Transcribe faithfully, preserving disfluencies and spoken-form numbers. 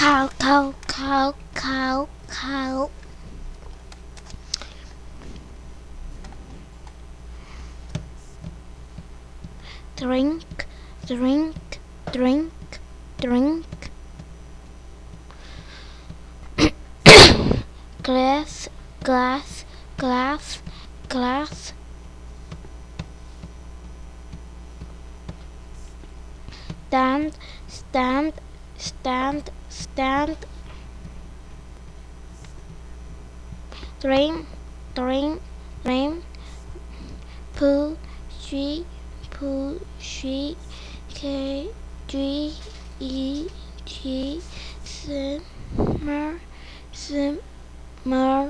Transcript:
cow, cow, cow, cow, cow. Drink, drink, drink, drink. Glass, glass, glass, glass. Stand, stand, stand, stand. Dream, dream, dream. Pull, she, pull, she. K, G, E, G. Simmer, simmer.